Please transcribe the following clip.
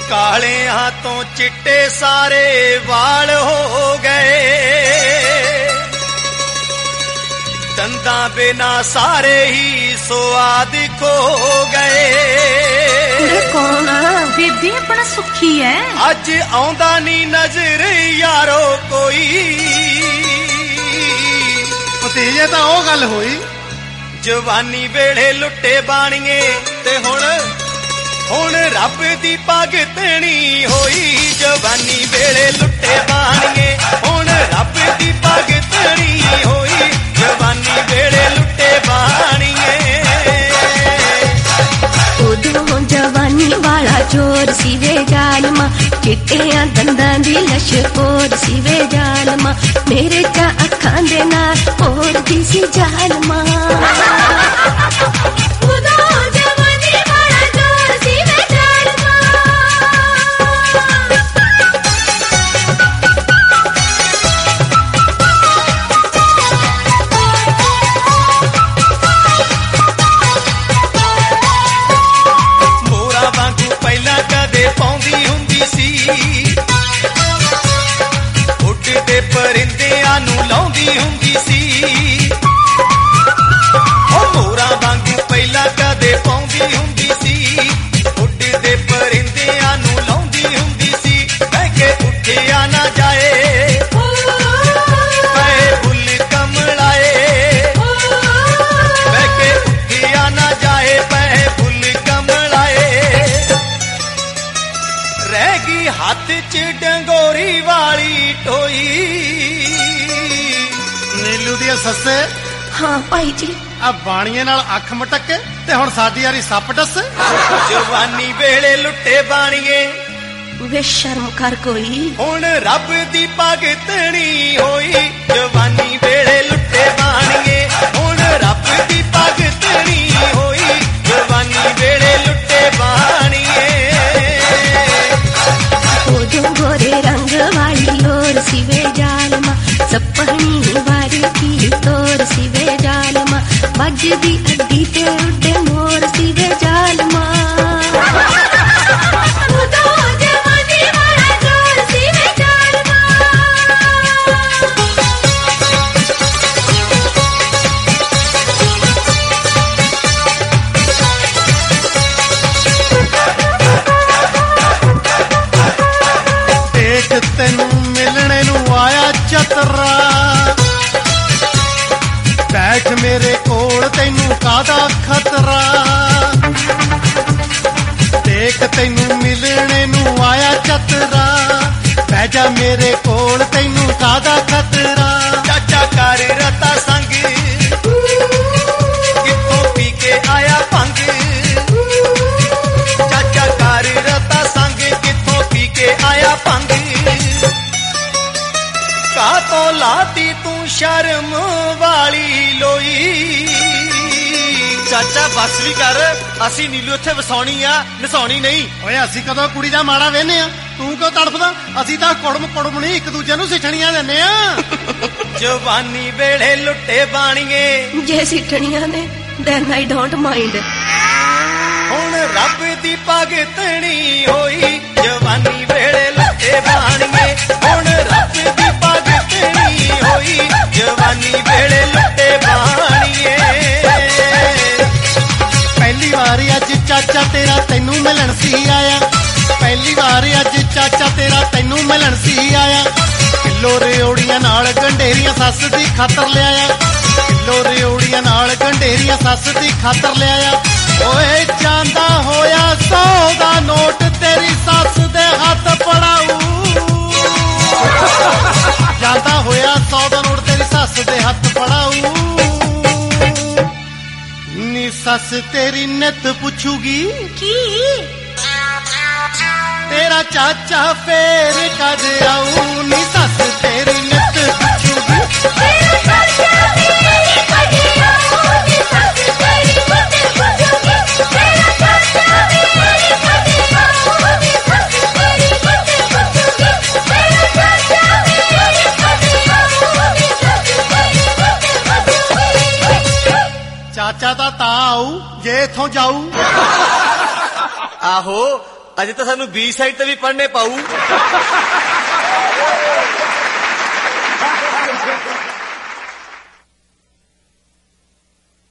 ਕਾਲਿਆਂ ਤੋਂ ਚਿੱਟੇ ਸਾਰੇ ਵਾਲ ਹੋ ਗਏ, ਦੰਦਾਂ ਬਿਨਾ ਸਾਰੇ ਹੀ ਸੁਆਦ ਖੋ ਗਏ। ਕੌਣ ਬੇਬੇ ਆਪਣਾ ਸੁੱਖੀ ਐ, ਅੱਜ ਆਉਂਦਾ ਨੀ ਨਜ਼ਰ ਯਾਰੋ ਕੋਈ। ਭਤੀਜੇ ਤਾਂ ਉਹ ਗੱਲ ਹੋਈ, ਜਵਾਨੀ ਵੇਲੇ ਲੁੱਟੇ ਬਾਣੀਏ ਤੇ ਹੁਣ ਰੱਬ ਦੀ ਭਗਤਣੀ ਹੋਈ। ਜਵਾਨੀ ਵੇਲੇ ਲੁੱਟੇ ਬਾਣੀਏ ਹੁਣ ਰੱਬ ਦੀ ਭਗਤਣੀ ਹੋਈ। ਜਵਾਨੀ ਵੇਲੇ ਲੁੱਟੇ ਬਾਣੀਏ। ਉਦੋਂ ਜਵਾਨੀ ਵਾਲਾ ਚੋਰ ਸੀ ਵੇ ਜ਼ਾਲਮਾ, ਚਿੱਟਿਆਂ ਦੰਦਾਂ ਦੀ ਲਸ਼ਕੋਰ ਸੀ ਵੇ ਜ਼ਾਲਮਾ, ਮੇਰੇ ਤਾਂ ਅੱਖਾਂ ਦੇ ਨਾਲ ਹੋਰ ਦੀ ਸੀ ਜ਼ਾਲਮਾ। ਉੱਡਦੇ ਪਰਿੰਦਿਆਂ ਨੂੰ ਲਾਉਂਦੀ ਹੁੰਦੀ ਸੀ, ਉਹ ਮੋਰਾਂ ਵਾਂਗੂ ਪਹਿਲਾਂ ਕਦੇ ਪਾਉਂਦੀ ਹੁੰਦੀ ਸੀ। ਉੱਡਦੇ ਪਰਿੰਦਿਆਂ ਨੂੰ ਲਾਉਂਦੀ ਹੁੰਦੀ ਸੀ, ਕਹਿ ਕੇ ਉੱਠਿਆ ਨਾ ਜਾਏ ਪਏ ਫੁੱਲ ਕਮਲਾਏ, ਕਹਿ ਕੇ ਉੱਠਿਆ ਨਾ ਜਾਏ ਪਏ ਫੁੱਲ ਕਮਲਾਏ। ਰਹਿ ਗਈ ਹੱਥ 'ਚ ਡੰਗੋਰੀ ਵਾਲੀ ਟੋਈ। ਨੀਲੂ ਦੀ ਸੱਸੇ। ਹਾਂ ਭਾਈ ਜੀ। ਆ ਬਾਣੀਏ ਨਾਲ ਅੱਖ ਮਟਕੇ ਤੇ ਹੁਣ ਸਾਡੀ ਯਾਰੀ ਸੱਪ ਡੱਸੇ। ਜਵਾਨੀ ਵੇਲੇ ਲੁੱਟੇ ਬਾਣੀਏ ਵੇ ਸ਼ਰਮ ਕਰ ਕੋਈ, ਹੁਣ ਰੱਬ ਦੀ ਭਗਤਣੀ ਹੋਈ। ਜਵਾਨੀ ਵੇਲੇ ਲੁੱਟੇ ਬਾਣੀਏ ਹੁਣ ਰੱਬ ਦੀ ਭਗਤਣੀ ਹੋਈ। ਜਵਾਨੀ ਵੇਲੇ ਲੁੱਟੇ ਬਾਣੀਏ। ਉਦੋਂ ਗੋਰੇ ਰੰਗ ਵਾਲੀ ਲੋਰ ਸੀ ਵੇ ਜ਼ਾਲਮਾ, ਸੱਪਣੀ ਵਾਲੀ ਕੀ ਤੋਰ ਸੀ ਵੇ ਜ਼ਾਲਮਾ, ਵੱਜਦੀ ਅੱਡੀ ਤੇ ਉੱਡੇ ਮੋਰ ਸੀ ਵੇ ਜ਼ਾਲਮਾ। ਤੈਨੂੰ ਮਿਲਣੇ ਨੂੰ ਆਇਆ ਚਤਰਾ, ਬੈਠ ਮੇਰੇ ਕੋਲ ਤੈਨੂੰ ਕਾਹਦਾ ਖਤਰਾ। ਦੇਖ ਤੈਨੂੰ ਮਿਲਣੇ ਨੂੰ ਆਇਆ ਚਤਰਾ, ਬਹਿ ਜਾ ਮੇਰੇ ਕੋਲ ਤੈਨੂੰ ਕਾਹਦਾ ਖਤਰਾ। ਚਾਚਾ ਕਰ ਰਤਾ ਸੰਗ ਕਿੱਥੋਂ ਪੀ ਕੇ ਆਇਆ ਭੰਗ, ਚਾਚਾ ਕਰ ਰਤਾ ਸੰਗ ਕਿੱਥੋਂ ਪੀ ਕੇ ਆਇਆ ਭੰਗ। ਕਾਹਤੋਂ ਲਾਤੀ ਤੂੰ ਸ਼ਰਮ ਵਾਲੀ ਲੋਈ। ਚਾਚਾ ਬਸ ਵੀ ਕਰ, ਅਸੀਂ ਨੀਲੂ ਇੱਥੇ ਵਸਾਉਣੀ ਆ, ਨਸਾਉਣੀ ਨਹੀਂ। ਓਏ ਅਸੀਂ ਕਦੋਂ ਕੁੜੀ ਦਾ ਮਾੜਾ ਵੇਹਨੇ ਆ, ਤੂੰ ਕਿਉਂ ਤੜਫਦਾ? ਅਸੀਂ ਤਾਂ ਕੁੜਮ ਨਹੀਂ ਇੱਕ ਦੂਜੇ ਨੂੰ ਸਿੱਠਣੀਆਂ ਦਿੰਨੇ ਆ। ਜਵਾਨੀ ਵੇਲੇ ਲੁੱਟੇ ਬਾਣੀਏ ਜੇ ਸਿੱਠਣੀਆਂ ਨੇ then I don't mind। ਹੁਣ ਰੱਬ ਦੀ ਭਗਤਣੀ ਹੋਈ। ਜਵਾਨੀ ਵੇਲੇ ਲੁੱਟੇ ਬਾਣੀਏ ਹੁਣ ਰੱਬ ਦੀ ਭਗਤਣੀ ਹੋਈ। ਜਵਾਨੀ ਵੇਲੇ ਲੁੱਟੇ ਬਾਣੀਏ। ਪਹਿਲੀ ਵਾਰੀ ਅੱਜ ਚਾਚਾ ਤੇਰਾ ਤੈਨੂੰ ਮਿਲਣ ਸੀ ਆਇਆ, ਪਹਿਲੀ ਵਾਰੀ ਅੱਜ ਚਾਚਾ ਤੇਰਾ ਤੈਨੂੰ ਮਿਲਣ ਸੀ ਆਇਆ। ਕਿਲੋ ਰਿਓੜੀਆਂ ਨਾਲ ਗੰਢੇਰੀਆਂ ਸੱਸ ਦੀ ਖਾਤਰ ਲਿਆਇਆ, ਕਿਲੋ ਰਿਓੜੀਆਂ ਨਾਲ ਗੰਢੇਰੀਆਂ ਸੱਸ ਦੀ ਖਾਤਰ ਲਿਆਇਆ। ਓਏ ਜਾਂਦਾ ਹੋਇਆ 100 ਦਾ ਨੋਟ ਤੇਰੀ ਸੱਸ ਦੇ ਹੱਥ ਪੜਾਊ, ਜਾਂਦਾ ਹੋਇਆ 100 ਦਾ ਨੋਟ ਤੇਰੀ ਸੱਸ ਦੇ ਹੱਥ ਪੜਾਊ। ਨੀ ਸੱਸ ਤੇਰੀ ਨਿੱਤ ਪੁੱਛੂਗੀ ਕੀ ਤੇਰਾ ਚਾਚਾ ਫੇਰ ਕਦ ਆਊ। ਨੀ ਸੱਸ ਤੇਰੀ ਨਿੱਤ ਪੁੱਛੂਗੀ ਤੇਰਾ ਚਾਚਾ ਫੇਰ ਕਦ ਆਊ। ਨੀ ਸੱਸ ਤੇਰੀ ਨਿੱਤ ਪੁੱਛੂਗੀ ਤੇਰਾ ਚਾਚਾ ਫੇਰ ਕਦ ਆਊ। ਨੀ ਸੱਸ ਤੇਰੀ ਨਿੱਤ ਪੁੱਛੂਗੀ ਤੇਰਾ ਚਾਚਾ ਫੇਰ ਕਦ ਆਊ। ਨੀ ਸੱਸ ਤੇਰੀ ਨਿੱਤ ਪੁੱਛੂਗੀ। ਚਾਚਾ ਤਾਂ ਆਊ ਜੇ ਇੱਥੋਂ ਜਾਊ। ਆਹੋ ਅਜੇ ਤਾਂ ਸਾਨੂੰ ਬੀ ਸਾਈਡ ਤੇ ਵੀ ਪੜ੍ਹਨੇ ਪਾਊ।